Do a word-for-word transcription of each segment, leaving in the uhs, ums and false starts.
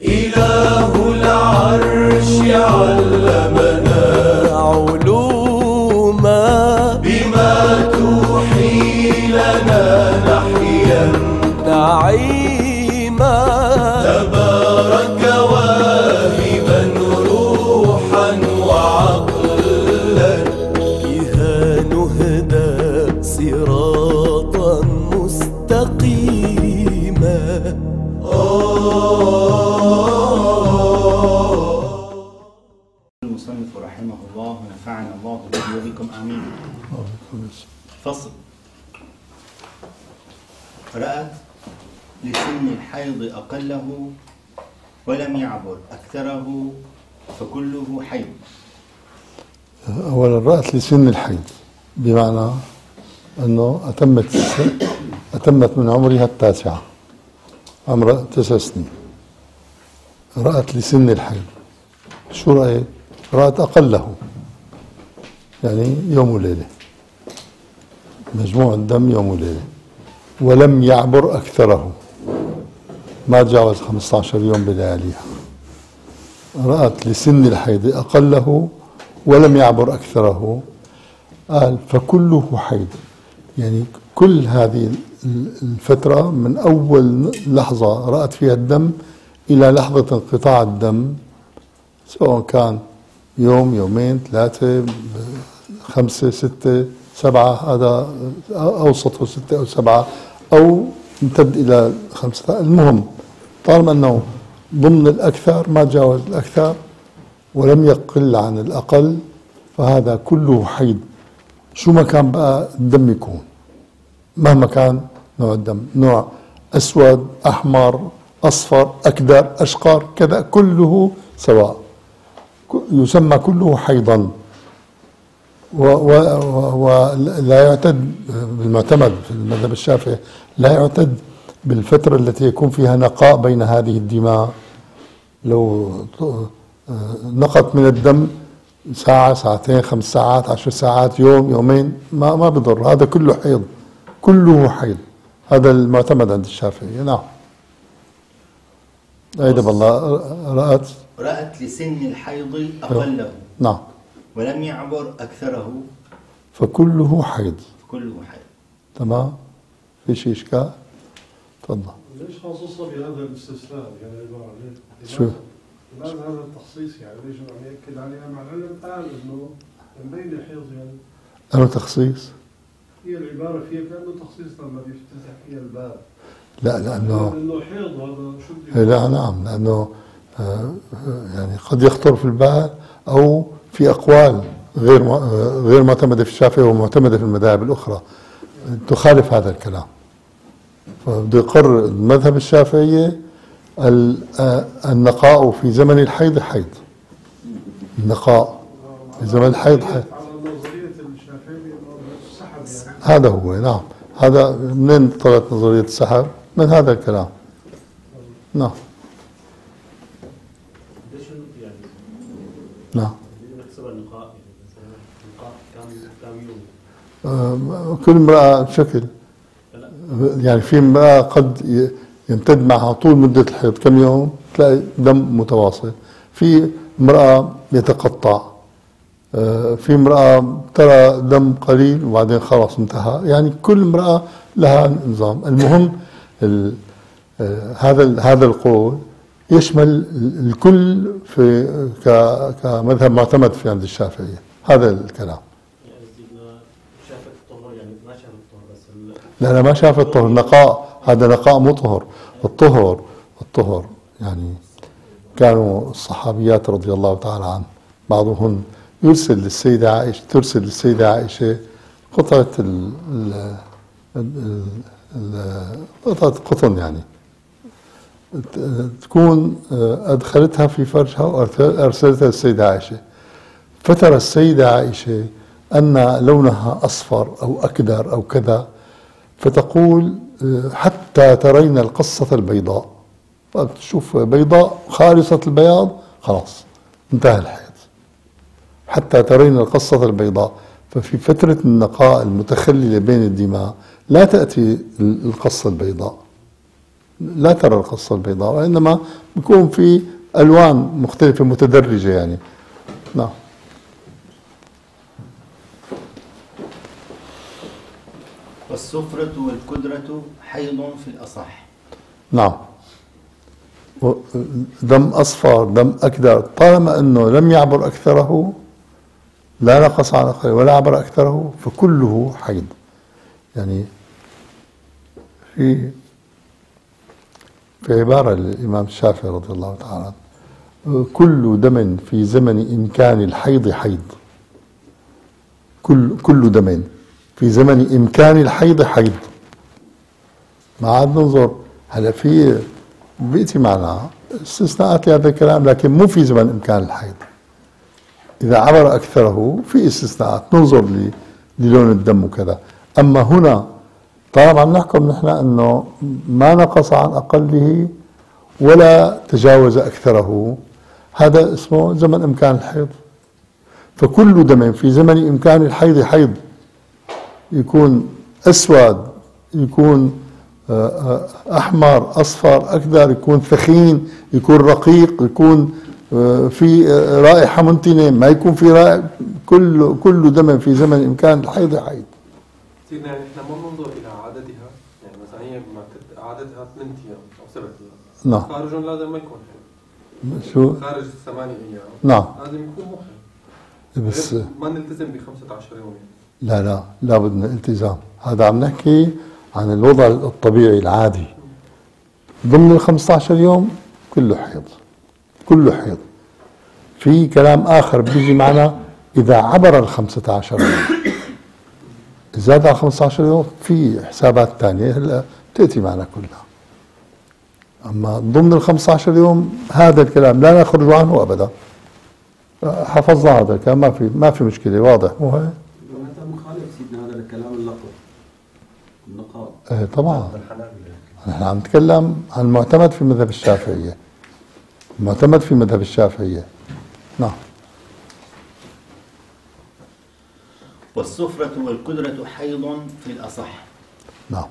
إله العرش علمنا علوما بما توحي لنا نحيا نعيما تبارك واهبا روحا وعقلا بها نهدى صراطا مستقيما. المصنف رحمه الله ونفعنا الله به وبكم آمين. فصل. رأت لسن الحيض أقله ولم يعبر أكثره فكله حيض. أولا رأت لسن الحيض بمعنى أنه أتمت أتمت من عمرها التاسعة، عمرها تسع سنين. رأت لسن الحيض، شو رأيت؟ رأت أقله، يعني يوم وليلة، مجموع الدم يوم وليلة، ولم يعبر أكثره، ما تجاوز خمسة عشر يوم بلياليها. رأت لسن الحيض أقله ولم يعبر أكثره، قال فكله حيض، يعني كل هذه الفترة من أول لحظة رأت فيها الدم إلى لحظة انقطاع الدم، سواء كان يوم يومين ثلاثة خمسة ستة سبعة، هذا أوسطه ستة أو سبعة أو امتد إلى خمسة، المهم طالما أنه ضمن الأكثر ما تجاوز الأكثر ولم يقل عن الأقل فهذا كله حيض. شو ما كان بقى الدم يكون، مهما كان نوع الدم، نوع أسود أحمر أصفر أكدر أشقر كذا، كله سواء، يسمى كله حيضا. ولا يعتد بالمعتمد في المذهب الشافعي، لا يعتد بالفترة التي يكون فيها نقاء بين هذه الدماء. لو نقط من الدم ساعة ساعتين خمس ساعات عشر ساعات يوم يومين ما ما بضر، هذا كله حيض، كله حيض، هذا المعتمد عند الشافعي. نعم. أيضا بالله رأت رأت لسن الحيض أقله نعم ولم يعبر أكثره فكله حيض. كله حيض. تمام. في شيء إشكال؟ تفضل. ليش خصصها بهذا الاستثناء يعني العبارة؟ شو؟ لماذا هذا التخصيص يعني؟ ليش عم يأكد عليها مع العلم قال إنه مبين الحيض يعني؟ أنا تخصيص؟ هي العبارة فيها كأنه تخصيص لما بيفتتح فيها الباب. لا لأنه لأنه حيض هذا شو بدي؟ لا نعم، لأنه آه يعني قد يخطر في البال أو في أقوال غير غير معتمدة في الشافعي ومعتمدة في المذاهب الأخرى تخالف هذا الكلام. فبده يقرر المذهب الشافعية النقاء في زمن الحيض حيض، النقاء في زمن الحيض حيض. على نظرية الشافعي السحب يعني. هذا هو. نعم. هذا منين طلعت نظرية السحب؟ من هذا الكلام. نعم. ليش يعني؟ نعم. نحسب النقاء يعني مثلا نقاء كم كم يوم؟ آه كل امرأة بشكل، يعني في امرأة قد يمتد معها طول مدة الحيض كم يوم تلاقي دم متواصل، في امرأة يتقطع، آه في امرأة ترى دم قليل وبعدين خلاص انتهى، يعني كل امرأة لها نظام. المهم آه هذا هذا القول يشمل الكل في كمذهب معتمد في عند الشافعية، هذا الكلام. لا لا ما شاف الطهر، نقاء، هذا نقاء مطهر. الطهر الطهر يعني كانوا الصحابيات رضي الله تعالى عنه بعضهن يرسل للسيدة عائشة، ترسل للسيدة عائشة قطعة ال ال قطعة قطن يعني تكون أدخلتها في فرجها وأرسلتها للسيدة عائشة، فترى السيدة عائشة أن لونها أصفر أو أكدر أو كذا، فتقول حتى ترين القصة البيضاء، تشوف بيضاء خالصة البياض خلاص انتهى الحيض، حتى ترين القصة البيضاء. ففي فترة النقاء المتخللة بين الدماء لا تأتي القصة البيضاء. لا ترى القصة البيضاء، وإنما بيكون في ألوان مختلفة متدرجة يعني. نعم. والصفرة والكدرة حيض في الأصح. نعم. دم أصفر دم أكدر طالما أنه لم يعبر أكثره، لا نقص عن أقل ولا عبر أكثره، فكله حيض. يعني في في عبارة للإمام الشافعي رضي الله تعالى عنه: كل دم في زمن إمكان الحيض حيض. كل كل دم في زمن إمكان الحيض حيض. ما عاد ننظر هلا في بيأتي معنا استثناءات لهذا الكلام، لكن مو في زمن إمكان الحيض. إذا عبر أكثره في استثناءات ننظر للون الدم وكذا. أما هنا طالما عم نحكم نحن أنه ما نقص عن أقله ولا تجاوز أكثره، هذا اسمه زمن إمكان الحيض. فكل دم في زمن إمكان الحيض حيض، يكون أسود، يكون أحمر، أصفر، أكدر، يكون ثخين، يكون رقيق، يكون في رائحة منتنة، ما يكون في رائحة. كل كل دم في زمن إمكان الحيض حيض. سيدنا يعني احنا ما بننظر إلى عددها، يعني مثلا هي عددها ثمان أيام أو سبعة أيام. نعم. خارج لازم ما يكون حيض. شو؟ خارج الثمانية أيام. نعم. لازم يكون مو حيض. بس ما نلتزم ب خمسة عشر يوم يعني. لا لا لابد من الالتزام. هذا عم نحكي عن الوضع الطبيعي العادي. ضمن ال خمسة عشر يوم كله حيض، كله حيض. في كلام آخر بيجي معنا إذا عبر ال خمسة عشر يوم، زاد على خمسة عشر يوم في حسابات ثانية هلا بتأتي معنا كلها. أما ضمن ال خمسة عشر يوم هذا الكلام لا نخرج عنه أبدا. حفظنا هذا الكلام، ما في ما في مشكلة، واضح مو هيك؟ انت مخالف سيدنا هذا الكلام اللقب النقاط. ايه طبعا. نحن عم نتكلم عن المعتمد في مذهب الشافعية، المعتمد في مذهب الشافعية. نعم. والصفرة والكدرة حيض في الأصح. نعم.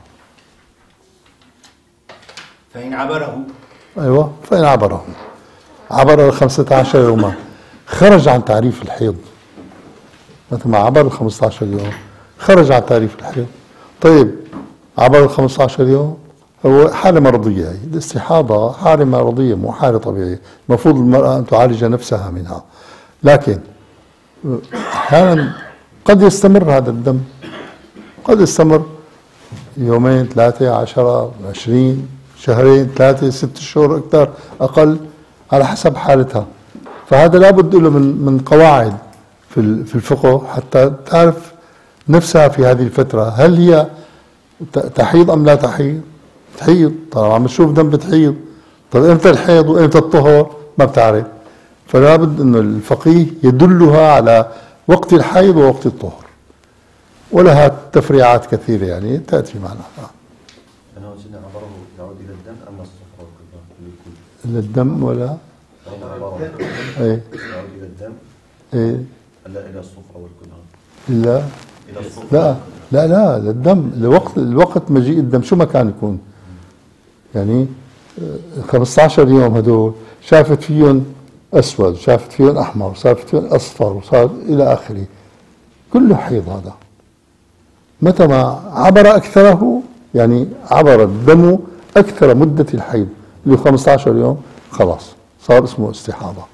فإن عبره. أيوة، فإن عبره عبر ال خمسة عشر يوما خرج عن تعريف الحيض. مثل ما عبر ال خمسة عشر يوم خرج عن تعريف الحيض. طيب عبر ال خمسة عشر يوم هو حالة مرضية، هي الاستحاضة حالة مرضية مو حالة طبيعية، المفروض المرأة أن تعالج نفسها منها. لكن أحيانا قد يستمر هذا الدم، قد يستمر يومين ثلاثة عشرة عشرين شهرين ثلاثة ست شهور أكثر أقل على حسب حالتها. فهذا لابد له من من قواعد في في الفقه حتى تعرف نفسها في هذه الفترة، هل هي تحيض أم لا تحيض؟ تحيض، طالما عم تشوف دم بتحيض. طيب امتى الحيض وامتى الطهر؟ ما بتعرف. فلا بد انه الفقيه يدلها على وقت الحيض ووقت الطهر، ولها تفريعات كثيرة يعني تأتي معنا. أنا سيدنا عبره يعود إلى الدم أم الصفرة والكدرة؟ إلى الدم ولا؟ فإن عبره ايه يعود إلى الدم ايه لا إلى الصفرة والكدرة؟ إلا إلى الصفرة. لا لا لا للدم، الوقت الوقت مجيء الدم شو ما كان يكون. يعني خمسة عشر يوم هدول شافت فيهم أسود، شافت فيهم أحمر، شافت فيهم أصفر، وصار إلى آخره، كله حيض. هذا متى ما عبر أكثره، يعني عبر الدم أكثر مدة الحيض اللي خمسة عشر يوم، خلاص صار اسمه استحاضة.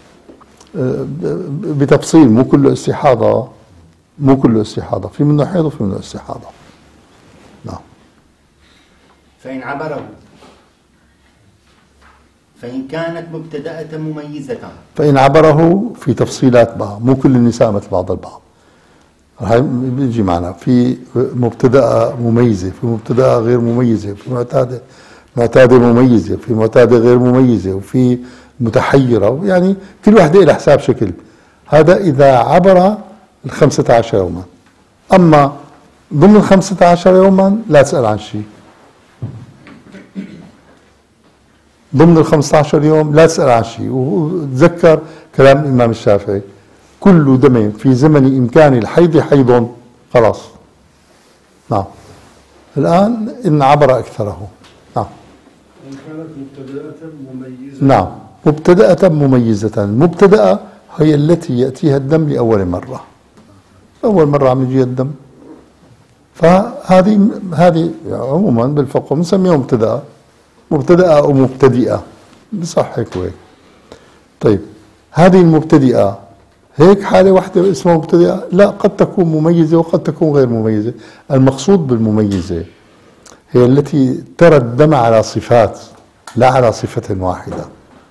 بتفصيل، مو كله استحاضة، مو كله استحاضة، في منه حيض وفي منه استحاضة. نعم. فإن عبره فإن كانت مبتدأة مميزة. فإن عبره في تفصيلات بقى، مو كل النساء مثل بعض البعض. هاي بيجي معنا في مبتدأة مميزة، في مبتدأة غير مميزة، في معتادة معتادة مميزة، في معتادة غير مميزة، وفي متحيرة، يعني كل وحدة إلى حساب شكل. هذا إذا عبر الخمسة عشر يوما. أما ضمن الخمسة عشر يوما لا تسأل عن شيء. ضمن الخمسة عشر يوم لا تسأل عن شيء. وتذكر كلام الإمام الشافعي: كل دم في زمن إمكان الحيض حيض. خلاص. نعم. الآن إن عبر أكثره. نعم. إن كانت مبتدأة مميزة. نعم، مبتدأة مميزة. المبتدأة هي التي يأتيها الدم لأول مرة، أول مرة عم يجي الدم، فهذه هذه عموما بالفقه بنسميها مبتدأة، مبتدأة أو مبتدئة، بصح هيك وهيك. طيب هذه المبتدئة هيك حالة واحدة اسمها مبتدئة؟ لا، قد تكون مميزة وقد تكون غير مميزة. المقصود بالمميزة هي التي ترى الدم على صفات لا على صفة واحدة.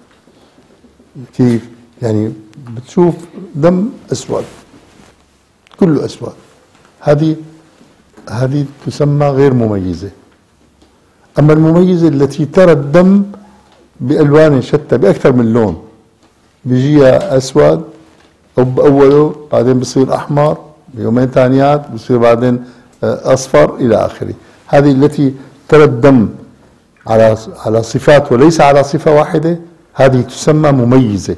كيف؟ يعني بتشوف دم أسود كله أسود، هذه هذه تسمى غير مميزة. أما المميزة التي ترى الدم بألوان شتى بأكثر من لون، بيجيها أسود أو بأوله بعدين بصير أحمر، بيومين ثانيات بصير بعدين أصفر إلى آخره. هذه التي ترى الدم على على صفات وليس على صفة واحدة، هذه تسمى مميزة.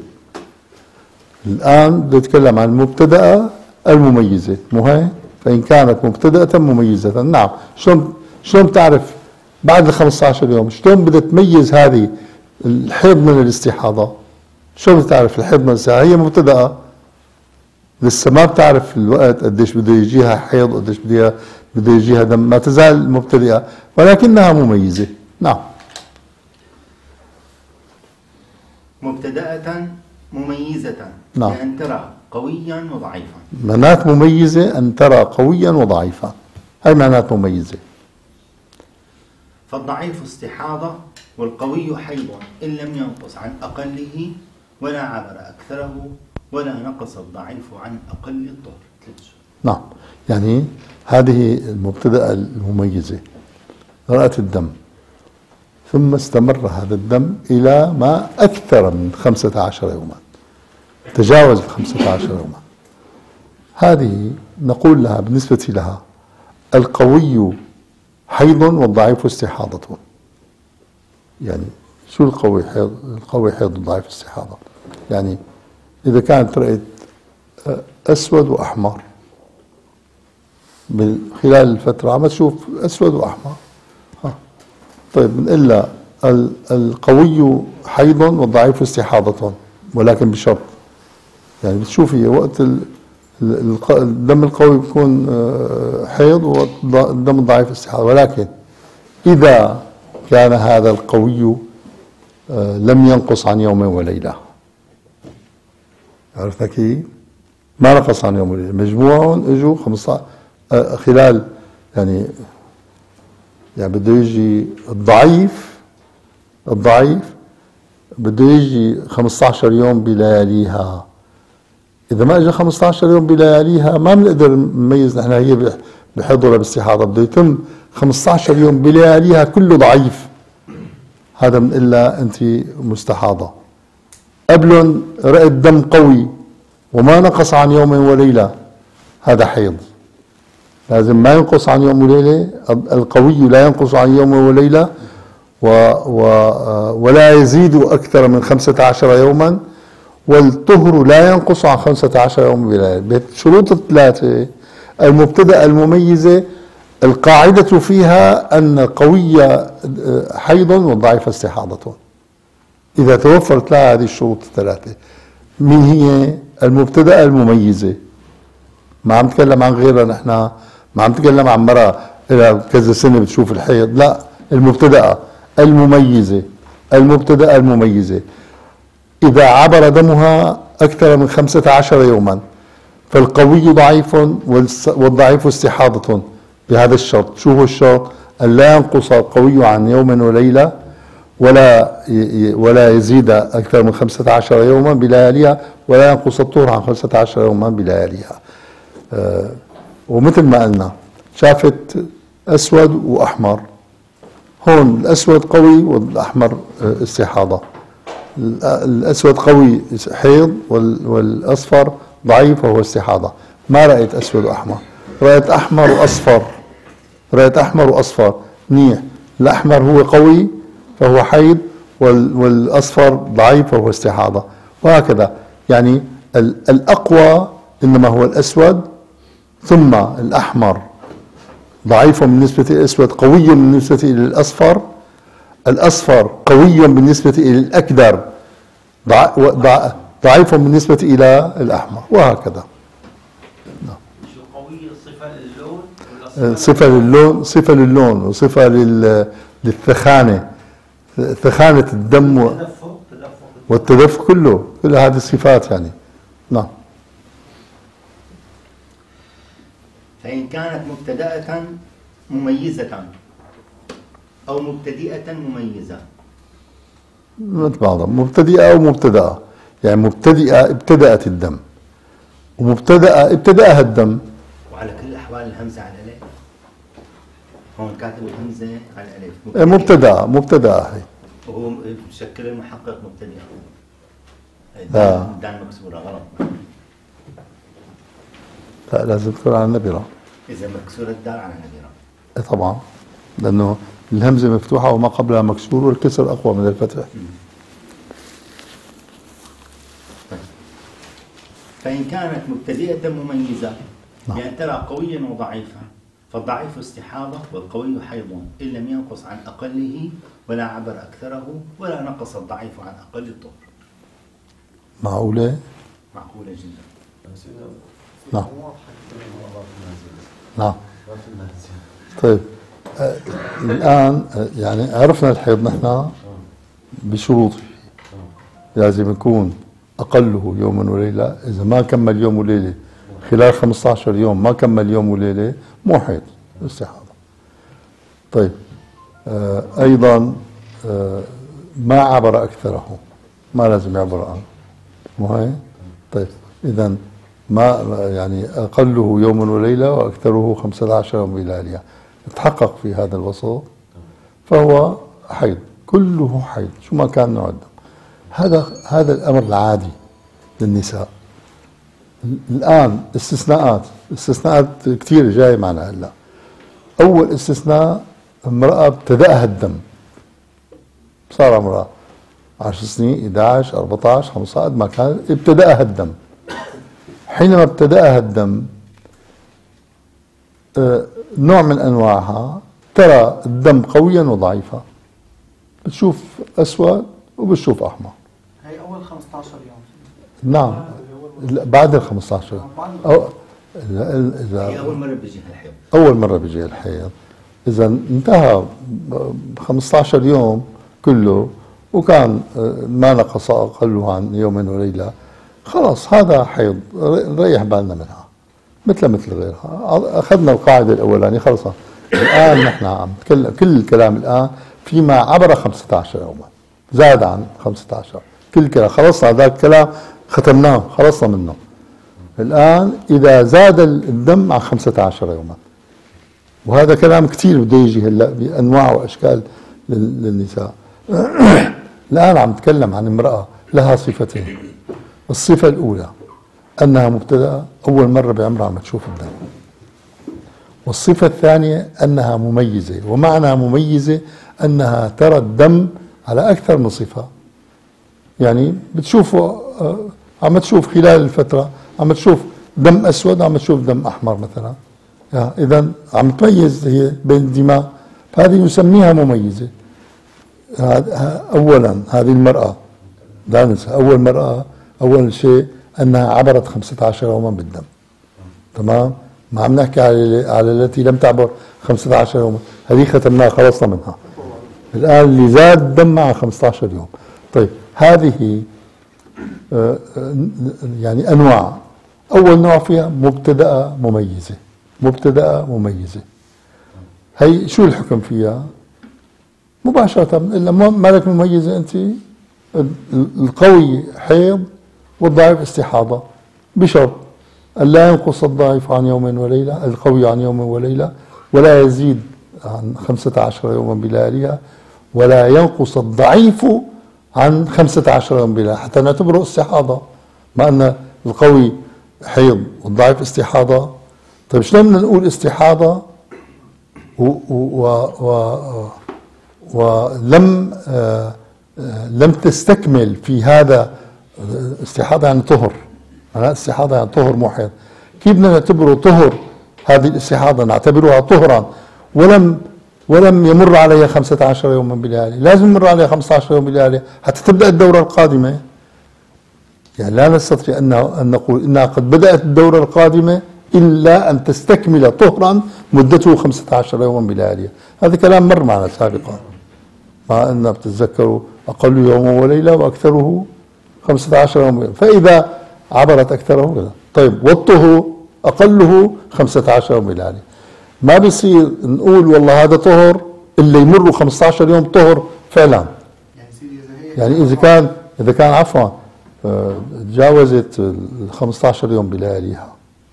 الآن بنتكلم عن المبتدأة المميزة، مو هيك؟ فإن كانت مبتدأة مميزة، نعم. شلون شلون تعرف بعد ال خمسة عشر يوم؟ شلون بدها تميز هذه الحيض من الاستحاضة؟ شلون بتعرف الحيض من الاستحاضة؟ هي مبتدأة لسه ما بتعرف الوقت قديش بده يجيها حيض، قديش بدها بده يجيها دم، ما تزال مبتدئة ولكنها مميزة. نعم. مبتدأة مميزة، نعم. بأن ترى قويا وضعيفا. معنات مميزة أن ترى قويا وضعيفا، هاي معنات مميزة. فالضعيف استحاضة والقوي حيض إن لم ينقص عن أقله ولا عبر أكثره ولا نقص الضعيف عن أقل الطهر. نعم، يعني هذه المبتدأة المميزة رأت الدم ثم استمر هذا الدم إلى ما أكثر من خمسة عشر يوما، تجاوز خمسة عشر يوما، هذه نقول لها بالنسبة لها القوي حيض والضعيف استحاضة. يعني شو القوي حيض؟ القوي حيض والضعيف استحاضة، يعني إذا كانت رأيت أسود وأحمر خلال الفترة عم تشوف أسود وأحمر، ها. طيب بنقول لها القوي حيض والضعيف استحاضة، ولكن بشرط، يعني بتشوفي وقت الدم القوي بيكون حيض والدم الضعيف استحاضة، ولكن إذا كان هذا القوي لم ينقص عن يوم وليلة، عرفت كيف؟ ما نقص عن يوم وليلة، مجموعهم اجوا خمسة عشر خلال، يعني يعني بده يجي الضعيف الضعيف بده يجي خمسة عشر يوم بلياليها. إذا ما اجى خمسة عشر يوم بلياليها ما بنقدر نميز نحن هي بحيض ولا باستحاضة، بده يتم خمسة عشر يوم بلياليها كله ضعيف، هذا بنقول لها أنت مستحاضة. قبل رأت دم قوي وما نقص عن يوم وليلة، هذا حيض، لازم ما ينقص عن يوم وليلة. القوي لا ينقص عن يوم وليلة و و ولا يزيد أكثر من خمسة عشر يوما، والطهر لا ينقص عن خمسة عشر يوما بليلة. بالشروط الثلاثة المبتدأة المميزة القاعدة فيها أن القوي حيض والضعيف استحاضة. إذا توفرت لها هذه الشروط الثلاثة، من هي المبتدأة المميزة؟ ما عم نتكلم عن غيرها، نحن ما عم نتكلم عن مرأة إلى كذا سنة بتشوف الحيض، لا، المبتدأة المميزة المبتدأة المميزة إذا عبر دمها أكثر من خمسة عشر يوما فالقوي ضعيف والضعيف استحاضة، بهذا الشرط. شو هو الشرط؟ أن لا ينقص القوي عن يوم وليلة ولا ولا يزيد أكثر من خمسة عشر يوما بلياليها، ولا ينقص الطهر عن خمسة عشر يوما بلياليها. آه ومثل ما قلنا شافت أسود وأحمر، هون الأسود قوي والأحمر آه استحاضة. الأسود قوي حيض والأصفر ضعيف وهو استحاضة. ما رأيت أسود وأحمر، رأيت أحمر وأصفر، رأيت أحمر وأصفر، منيح. الأحمر هو قوي فهو حيض، والأصفر ضعيف فهو استحاضة، وهكذا. يعني الأقوى إنما هو الأسود، ثم الأحمر ضعيف بالنسبة إلى الأسود، قوي بالنسبة إلى الأصفر. الأصفر قوي بالنسبة إلى الأكدر، ضعيف بالنسبة إلى الأحمر، وهكذا. شو قوية الصفة للون ولا صفة للون، صفة للون وصفة للثخانة، ثخانة الدم التدفق والتدفق، كله كل هذه الصفات يعني. نعم. فإن كانت مبتدأة مميزة أو مبتدئة مميزة، مثل بعضها مبتدئة أو مبتدأة، يعني مبتدئة ابتدأت الدم، ومبتدأة ابتدأها الدم. وعلى كل الأحوال الهمزة على الألف، هون كاتب الهمزة على الألف. مبتدأة مبتدأة هي، وهو بشكل المحقق مبتدئة. لا. دال مكسورة غلط. لا، لازم تكون على النبرة. إذا مكسورة الدال على النبرة. إيه طبعا، لأنه الهمزة مفتوحة وما قبلها مكسور، والكسر أقوى من الفتح. فإن كانت مبتدئة مميزة بأن ترى قويا وضعيفا، فالضعيف استحاضة والقوي حيض إن لم ينقص عن أقله ولا عبر أكثره ولا نقص الضعيف عن أقل الطهر. معقولة؟ معقولة جدا. نعم. نعم. طيب آه الآن آه يعني عرفنا الحيض نحن بشروطه، لازم يكون أقله يوم وليلة، إذا ما كمل يوم وليلة خلال خمسة عشر يوم، ما كمل يوم وليلة، مو حيض، استحاضة. طيب آه أيضا آه ما عبر أكثره، ما لازم يعبر عنه، مو هيك؟ طيب إذا ما يعني أقله يوم وليلة وأكثره خمسة عشر يوم بلياليها، تحقق في هذا الوسط فهو حيض، كله حيض شو ما كان نوع الدم. هذا هذا الأمر العادي للنساء. الآن استثناءات، استثناءات كثير جاي معنا هلا. أول استثناء امرأة ابتدأها الدم، صار امرأة عشر سنين، إحدى عشر، أربعة عشر، خمسة عشر، قد ما كان ابتدأها الدم. حينما ابتدأها الدم آه نوع من أنواعها ترى الدم قويا وضعيفا، بتشوف أسود وبتشوف أحمر. هي أول خمسة عشر يوم. نعم، بعد ال خمسة عشر. أو إذا هي أول مرة بيجيها الحيض. أول مرة بيجيها الحيض. إذا انتهى خمسة عشر يوم كله وكان ما نقص أقله عن يوم وليلة، خلاص هذا حيض، نريح بالنا منها مثل مثل غيرها. أخذنا القاعدة الأولانية خلص. الآن نحن عم نتكلم كل الكلام الآن فيما عبر خمسة عشر يوما، زاد عن خمسة عشر، كل كلام خلصنا، هذا الكلام ختمناه خلصنا منه. الآن إذا زاد الدم عن خمسة عشر يوما، وهذا كلام كثير بده يجي هلا بأنواع وأشكال للنساء. الآن عم نتكلم عن امرأة لها صفتين. الصفة الأولى أنها مبتدأة، أول مرة بعمرها عم تشوف الدم. والصفة الثانية أنها مميزة، ومعنى مميزة أنها ترى الدم على أكثر من صفة. يعني بتشوفه عم تشوف خلال الفترة، عم تشوف دم أسود، عم تشوف دم أحمر مثلا، إذا عم تميز هي بين الدماء، فهذه يسميها مميزة. أولا هذه المرأة لا ننسى، أول مرأة أول شيء أنها عبرت خمسة عشر يوما بالدم، تمام؟ ما عم نحكي على على التي لم تعبر خمسة عشر يوما، هذه ختمناها خلصنا منها. الآن اللي زاد الدم مع خمسة عشر يوم. طيب هذه يعني أنواع. أول نوع فيها مبتدأة مميزة، مبتدأة مميزة. هي شو الحكم فيها؟ مباشرة إلا مالك مميزة أنت، القوي حيض والضعيف استحاضة، بشرط أن لا ينقص الضعيف عن يوم وليلة، القوي عن يوم وليلة، ولا يزيد عن خمسة عشر يوما بلياليها، ولا ينقص الضعيف عن خمسة عشر يوم بلياليها، حتى نعتبره استحاضة، مع أن القوي حيض والضعيف استحاضة. طيب شلون بدنا نقول استحاضة و, و, و ولم آه لم تستكمل في هذا؟ استحاضة يعني طهر، أنا استحاضة يعني طهر مو حيض. كيف بدنا نعتبره طهر؟ هذه الاستحاضة نعتبرها طهرا ولم ولم يمر عليها خمسة عشر يوما بليالي، لازم يمر عليها خمسة عشر يوم بليالي حتى تبدأ الدورة القادمة. يعني لا نستطيع أن أن نقول إنها قد بدأت الدورة القادمة إلا أن تستكمل طهرا مدته خمسة عشر يوما بليالي. هذا كلام مر معنا سابقا، مع أن بتتذكروا أقل يوم وليلة وأكثره خمسة عشر يوما، فإذا عبرت أكثره. طيب والطهر أقله خمسة عشر يوم بليالي، ما بيصير نقول والله هذا طهر إلا يمر خمسة عشر يوم طهر فعلا. يعني إذا كان إذا كان عفوا تجاوزت ال خمسة عشر يوم بلياليها،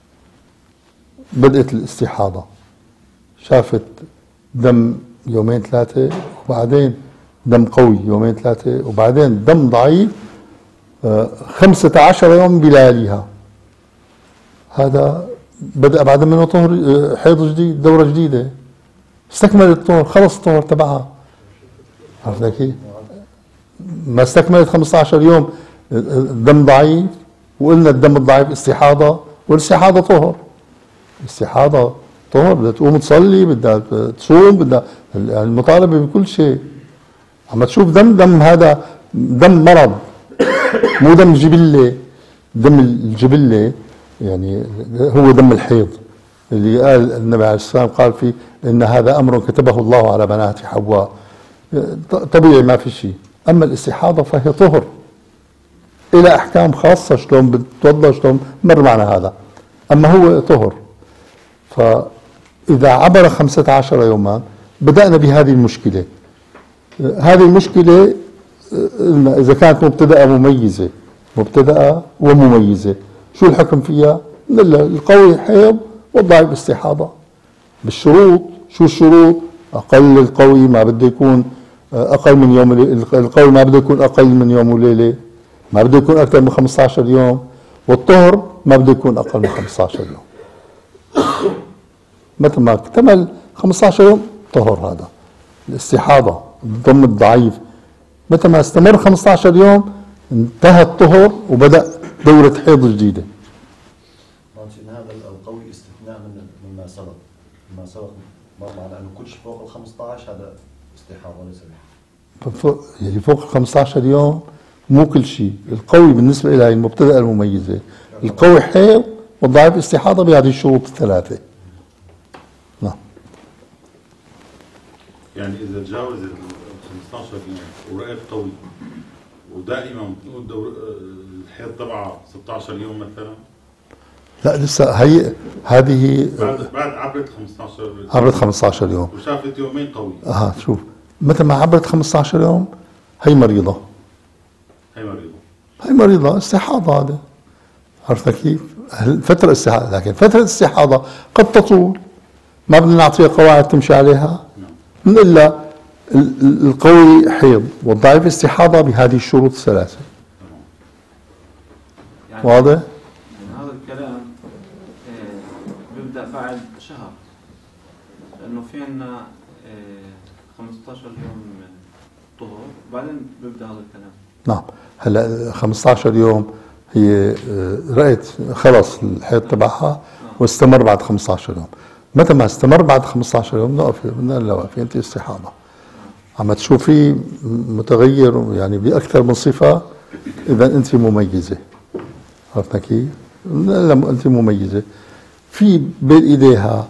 بدأت الاستحاضة، شافت دم يومين ثلاثة وبعدين دم قوي يومين ثلاثة وبعدين دم ضعيف خمسة عشر يوم بلياليها، هذا بدأ بعد منه طهر حيض جديد، دورة جديدة، استكملت الطهر، خلص الطهر تبعها. عرفت كيف؟ ما استكملت خمسة عشر يوم الدم ضعيف، وقلنا الدم الضعيف استحاضة، والاستحاضة طهر. الاستحاضة طهر، بدها تقوم تصلي، بدها تصوم، بدها يعني المطالبة بكل شيء. عم تشوف دم دم هذا دم مرض، مو دم جبلة. دم الجبلة يعني هو دم الحيض اللي قال النبي عليه الصلاة والسلام قال فيه إن هذا أمر كتبه الله على بنات حواء، طبيعي ما في شيء. أما الاستحاضة فهي طهر إلى أحكام خاصة، شلون بتوضأ شلون مر معنا هذا، أما هو طهر. فإذا عبر خمسة عشر يوما بدأنا بهذه المشكلة. هذه المشكلة إذا كانت مبتدأة مميزة، مبتدأة ومميزة، شو الحكم فيها؟ القوي حيض والضعيف استحاضة. بالشروط، شو الشروط؟ أقل القوي ما بده يكون أقل من يوم، القوي ما بده يكون أقل من يوم وليلة، ما بده يكون أكثر من خمسة عشر يوم، والطهر ما بده يكون أقل من خمسة عشر يوم. متى ما اكتمل خمسة عشر يوم طهر. هذا الاستحاضة الدم الضعيف، متى ما استمر خمسة عشر يوم انتهى الطهر وبدأ دورة حيض جديدة. إن هذا القوي استثناء من مما سبق، مما سبق مر معنا أنه كل شيء فوق ال خمسة عشر هذا استحاضة وليس بحيض. يعني فوق ال خمسة عشر يوم مو كل شيء. القوي بالنسبة إلى المبتدأة المميزة، القوي حيض والضعيف استحاضة بهذه الشروط الثلاثة. نعم. يعني إذا تجاوز ال خمسة عشر يوم ورأيت قوي ودائما الدور الحيض تبعها ستة عشر يوم مثلا، لا لسه هي هذه بعد بعد عبرت خمسة عشر عبرت خمسة عشر يوم وشافت يومين قوي. اه شوف، متى ما عبرت خمسة عشر يوم هي مريضة، هي مريضة هي مريضة استحاضة. هذا عرفت كيف؟ فترة استحاضة، لكن فترة الاستحاضة قد تطول، ما بدنا نعطيها قواعد تمشي عليها. من إلا القوي حيض والضعيف استحاضة بهذه الشروط الثلاثة. يعني واضح؟ يعني هذا الكلام بيبدأ بعد شهر، لأنه في عنا خمسة عشر يوم طهور وبعدين بيبدأ هذا الكلام. نعم. هلا خمسة عشر يوم هي رأيت خلص الحيض تبعها واستمر بعد خمسة عشر يوم. متى ما استمر بعد خمسة عشر يوم نوقف، بدنا نوقف، انت استحاضة. عم تشوفي متغير يعني بأكثر من صفة، إذا أنت مميزة. عرفت كيف؟ لما أنت مميزة في بين إيديها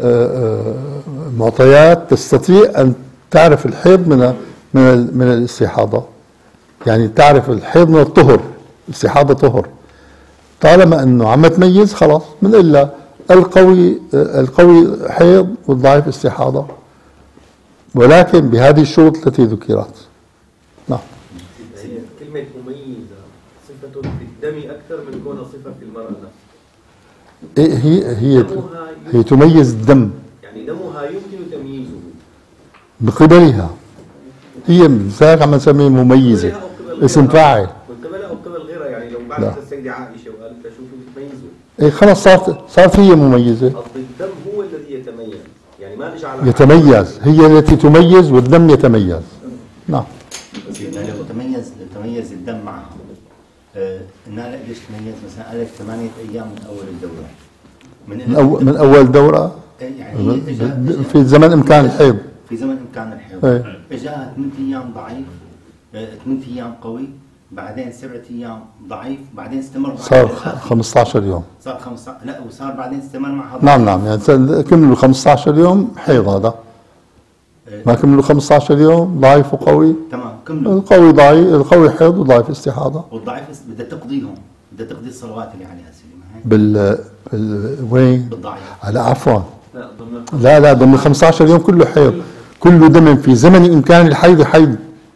معطيات تستطيع أن تعرف الحيض من من من الاستحاضة. يعني تعرف الحيض من الطهر، الاستحاضة طهر. طالما أنه عم تميز خلاص، من إلا القوي القوي حيض والضعيف استحاضة، ولكن بهذه الشروط التي ذكرت. نعم. هي كلمة مميزة صفة في الدم أكثر من كونها صفة في المرأة نفسها. إيه هي هي هي تميز الدم. يعني دمها يمكن تمييزه بقبلها. هي لذلك عم نسميها مميزة، اسم فاعل. من قبلها أو قبل غيرها، يعني لو بعثت السيدة عائشة وقالت لها شوفي بتميزه. إيه خلاص صارت صارت هي مميزة. الدم هو الذي يتميز، يعني ما نجي على يتميز، هي التي تميز والدم يتميز. نعم. سيدنا لو تميز تميز الدم معها، آه انها ليش تميز؟ مثلا قالت ثمانية ايام من اول الدورة، من, من, أو من اول دورة يعني في زمن امكان الحيض، في امكان الحيض، إيه. اجاها ثمان ايام ضعيف، ثمان ايام قوي، بعدين سبعة ايام ضعيف، بعدين استمر صار خمسة عشر يوم. صار خمسة لا وصار بعدين استمر معها نعم نعم، يعني كملوا خمسة عشر يوم حيض هذا. ما كملوا خمسة عشر يوم ضعيف وقوي. تمام كملوا. القوي ضعيف، القوي حيض وضعيف استحاضة. والضعيف بدها تقضيهم، بدها تقضي الصلوات اللي عليها سليمة. بال, بال... وين؟ بالضعيف. على عفوا. لا ضمن لا لا ضمن خمسة عشر يوم كله حيض، كله دم في زمن امكان الحيض حيض.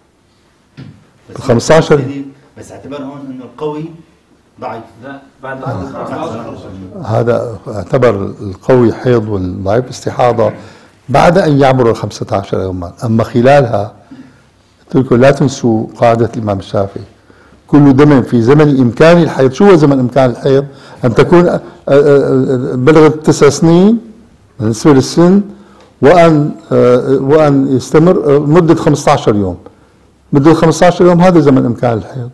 بس خمسة عشر بس اعتبر هون انه القوي ضعيف. لا بعد عدد هذا اعتبر القوي حيض والضعيف استحاضة بعد أن يعبر الخمسة عشر يوما. أما خلالها قلت لكم لا تنسوا قاعدة الإمام الشافعي، كل دم في زمن إمكان الحيض. شو هو زمن إمكان الحيض؟ أن تكون بلغت تسع سنين بالنسبة للسن، وأن وأن يستمر مدة خمسة عشر يوم. مدة خمسة عشر يوم هذا زمن إمكان الحيض.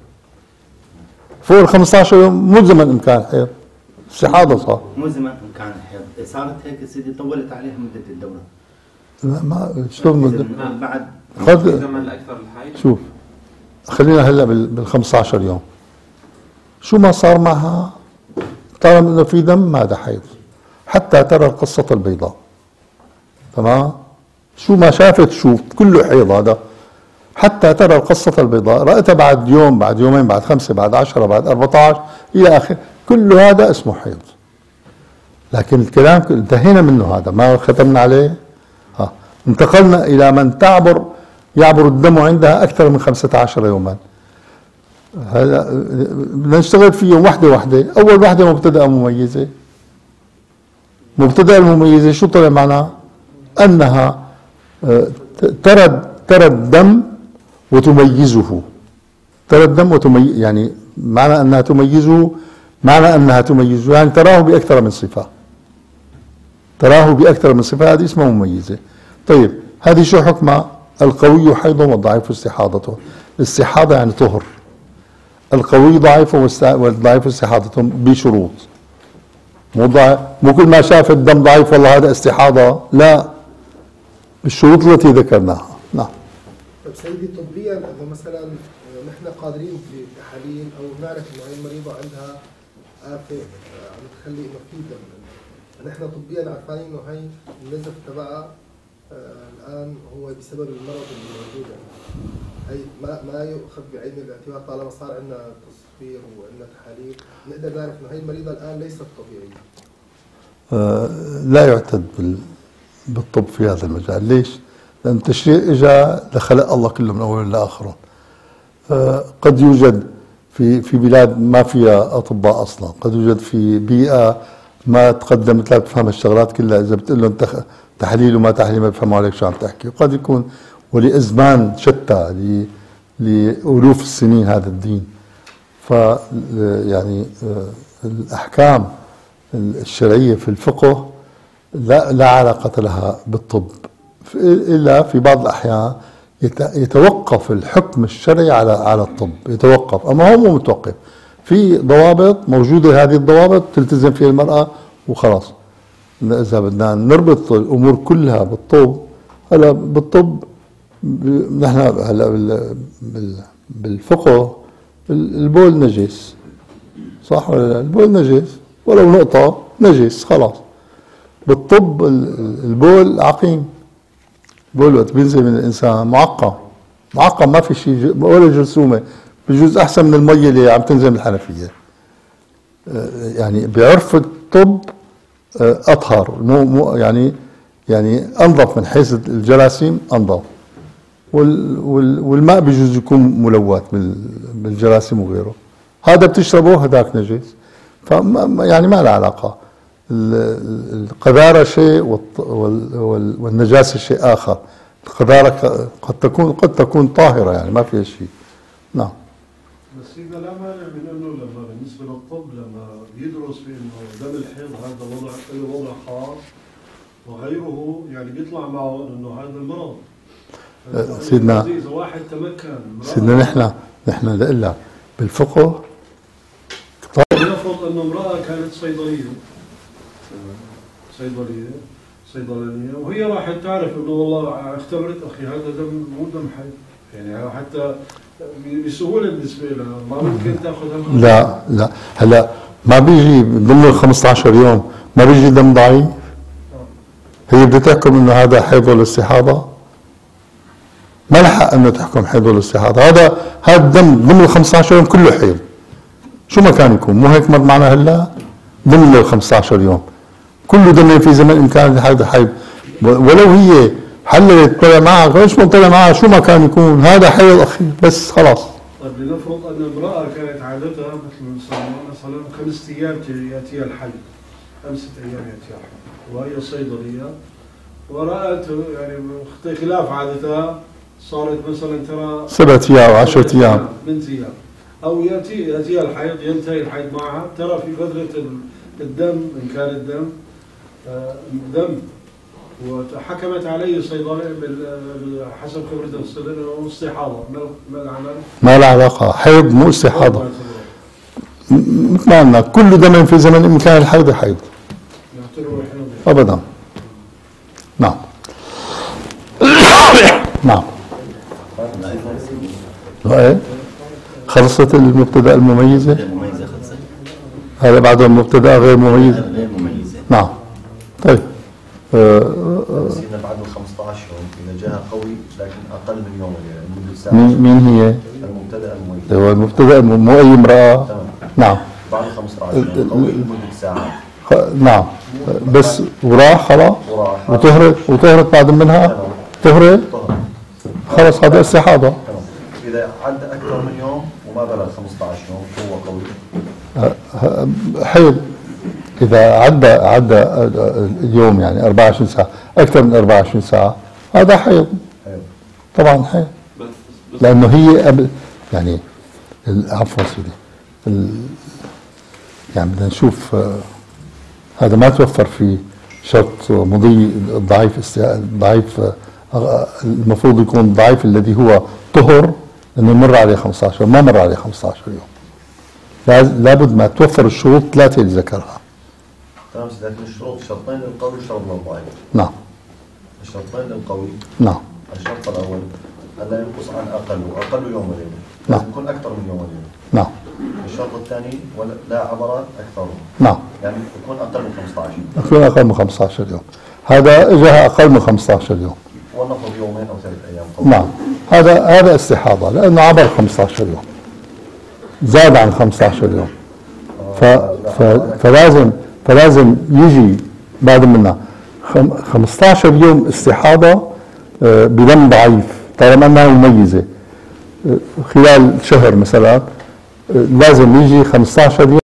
فوق ال خمسة عشر يوم مو زمن إمكان الحيض، استحاضة صار. مو زمن إمكان الحيض، صارت هيك سيدي طولت عليها مدة الدورة. لا ما شلون مدة؟ بعد قد زمن الأكثر الحيض. شوف خلينا هلا بال خمسة عشر يوم، شو ما صار معها طالما انه في دم هذا حيض حتى ترى القصة البيضاء. تمام؟ شو ما شافت شوف كله حيض هذا حتى ترى القصة البيضاء، رأيتها بعد يوم بعد يومين بعد خمسة بعد عشرة بعد أربعة عشر إلى آخره، كل هذا اسمه حيض. لكن الكلام انتهينا منه، هذا ما ختمنا عليه. ها انتقلنا إلى من تعبر يعبر الدم عندها أكثر من خمسة عشر يوما. هذا بدنا نشتغل فيهم وحدة وحدة. أول وحدة مبتدأ مميزة. مبتدأ المميزة شو طلع معنا؟ أنها ترى ترى الدم وتميزه. ترى الدم وتميز، يعني معنى أنها تميزه معنى أنها تميزه يعني تراه بأكثر من صفة. تراه بأكثر من صفة، هذه اسمها مميزة. طيب هذه شو حكمها؟ القوي حيض والضعيف استحاضته. الاستحاضة يعني طهر. القوي ضعيف والضعيف استحاضته بشروط. مو ضعيف مو كل ما شاف الدم ضعيف والله هذا استحاضة، لا، بالشروط التي ذكرناها. نعم. طيب سيدي طبيا اذا مثلا نحن قادرين بتحاليل او نعرف انه هي المريضه عندها آفة عم تخلي انه في دم، نحن طبيا عارفين انه هي النزف تبعها الان هو بسبب المرض اللي موجود عندها. هي ما ما يؤخذ بعين الاعتبار طالما صار عندنا تصفير وعندنا تحاليل نقدر نعرف انه هي المريضه الان ليست طبيعيه. آه لا يعتد بال بالطب في هذا المجال. ليش؟ لأن التشريع إجا لخلق الله كله من أوله لآخره. آه قد يوجد في في بلاد ما فيها أطباء أصلا، قد يوجد في بيئة ما تقدمت لا تفهم الشغلات كلها، إذا بتقول لهم تحليل وما تحليل ما بيفهموا عليك شو عم تحكي. وقد يكون ولأزمان شتى لألوف السنين هذا الدين. ف يعني آه الأحكام الشرعية في الفقه لا لا علاقة لها بالطب، إلا في بعض الأحيان يتوقف الحكم الشرعي على على الطب، يتوقف، أما هو مو متوقف. في ضوابط موجودة، هذه الضوابط تلتزم فيها المرأة وخلاص. إذا بدنا نربط الأمور كلها بالطب، هلا بالطب نحن هلا بالفقه البول نجس، صح ولا لا؟ البول نجس ولو نقطة نجس خلاص. بالطب البول عقيم، البول وقت بينزل من الانسان معقم، معقم ما في شيء ولا جرثومه، بجوز احسن من المي اللي عم تنزل من الحنفيه. يعني بعرف الطب اطهر، مو مو يعني يعني انظف من حيث الجراثيم، انظف. والماء بجوز يكون ملوث بالجراثيم وغيره. هذا بتشربه هذاك نجس، فما يعني ما له علاقه. القذارة شيء والنجاسة شيء آخر. القذارة قد تكون قد تكون طاهرة، يعني ما فيها شيء. نعم. بس إذا لا مانع من أنه لما بالنسبة للطب لما بيدرس في إنه دم الحيض هذا وضع له وضع خاص وغيره يعني بيطلع معه إنه هذا المرض. سيدنا إذا واحد تمكن سيدنا نحن نحن لله بالفقه نفرض انه امرأة كانت صيدلية صيدلية صيدلانيه وهي راح تعرف انه والله اختبرت اخي هذا دم مو دم حي، يعني حتى بسهوله بالنسبه لها ما ممكن تاخذها. لا لا هلا ما بيجي ضمن ال خمسة عشر يوم ما بيجي دم ضعيف. هي بدها تحكم انه هذا حيض ولا استحاضه؟ ما لها حق انه تحكم حيض ولا استحاضه، هذا هذا الدم ضمن ال خمسة عشر يوم كله حيض. شو ما كان يكون، مو هيك مر معنا هلا؟ ضمن ال خمسة عشر يوم كل دم في زمن امكان هذا حيض، ولو هي حللت طلع معها ايش ما طلع معها شو ما كان يكون هذا حيض اخي بس خلاص. طيب لنفرض ان امراه كانت عادتها مثل مثلا خمس ايام ياتيها الحيض، خمسه ايام ياتيها الحيض وهي صيدليه ورأت يعني خلاف عادتها صارت مثلا ترى سبعة ايام او عشرة ايام من ايام او ياتي ياتيها الحيض ينتهي الحيض معها، ترى في فتره الدم ان كان الدم دم وحكمت عليه صيدليه حسب خبرته الصيدليه انه استحاضه، ما العمل؟ ما له علاقه، حيض مو استحاضه. مثل ما قلنا كل دم في زمن امكان الحيض حيض. ابدا. نعم. نعم. ايه خلصت المبتدا المميزه؟ المميزه خلصت. هذا بعده المبتدا غير مميزه. غير مميزه. نعم. طيب. سيدنا بعد ال خمسة عشر يوم اذا جاء قوي لكن اقل من يوم يعني مده ساعه. مين مين هي؟ المبتدا المميز. هو المبتدا مو اي امراه. تمام. نعم. بعد ال خمسة عشر يوم قوي لمده ساعه. نعم بس وراح خلاص وراح وطهرت وطهرت بعد منها طهرت خلاص هذا استحاضه. تمام. اذا عدى اكثر من يوم وما بلغ خمسة عشر يوم هو قوي. حيض اذا عدى عدى اليوم يعني أربعة وعشرين ساعه اكثر من أربعة وعشرين ساعه هذا حيض. حيض. طبعا حيض لانه هي قبل يعني عفوا سيدي يعني بدنا نشوف هذا ما توفر في شرط مضي الضعيف الضعيف المفروض يكون الضعيف الذي هو طهر انه مر عليه خمسة عشر ما مر عليه خمسة عشر يوم. لابد ما توفر الشروط ثلاثه اللي ذكرها. تمام. لكن الشروط شرطين للقوي وشرط للضعيف. نعم. الشرطين للقوي. نعم. الشرط الاول الا ينقص عن اقل واقل يوم وليله. نعم. لازم يكون اكثر من يوم وليله. نعم. الشرط الثاني ولا لا عبر اكثر. نعم. يعني يكون اقل من خمسة عشر. يكون اقل من خمسة عشر يوم. هذا اجاها اقل من خمسة عشر يوم. ونفرض يومين او ثلاث ايام. قوي. نعم. هذا هذا استحاضه لانه عبر خمسة عشر يوم. زاد عن خمسة عشر يوم. ف... ف... فلازم فلازم يجي بعد منها خمسة عشر يوم استحاضه بدم ضعيف طالما انها مميزه خلال شهر مثلا لازم يجي خمسة عشر يوم